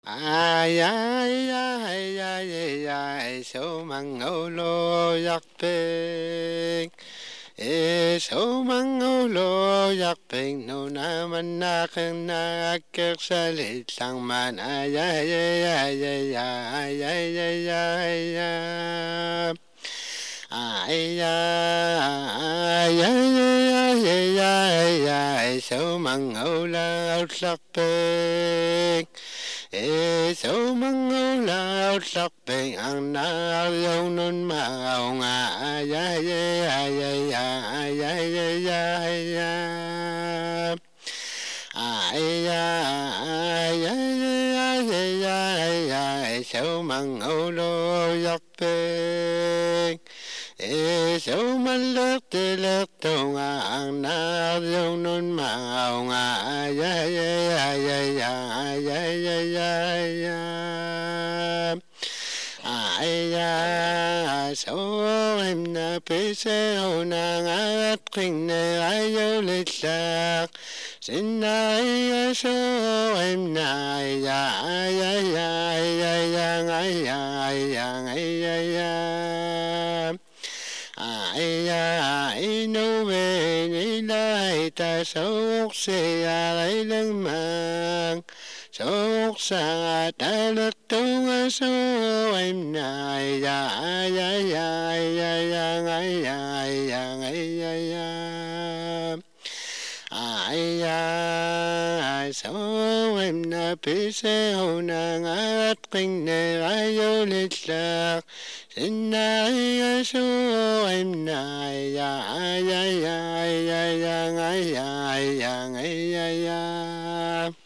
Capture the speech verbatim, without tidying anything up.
Ai ai ai ai ai ai số măng ngô lô giặc binh e số măng ngô lô giặc binh nô na man na khen na kek sa lệ sang man ai ai ai ai ai ai ai ai ai ai ai ai ai ai ai ai số măng ngô lô giặc binh e số măng ngô lao sắc bền ăn na yêu nun màu ngà ai ai ai ai ai ai ai ai ai ai ai ai ai số măng ngô lô sắc bền e số măng lướt tê lướt tung ăn na yêu nun màu ngà ai ai ai ai ai ai ai ai ai ai số em na pe se ho na ngát kinh ne ai yêu lịch lạc xin ai số em na ai ai ai ai ai ai ai ai ai ai ai nô về ni lai ta số xe lấy lưng mang số xa ta lực tung số em này ai ai ai ai ai ai ai ai ai ai số em na pe se ho na ngát kinh ne ai yêu lịch lạc xin ai số em này ai ai ai ai ai ai ai ai ai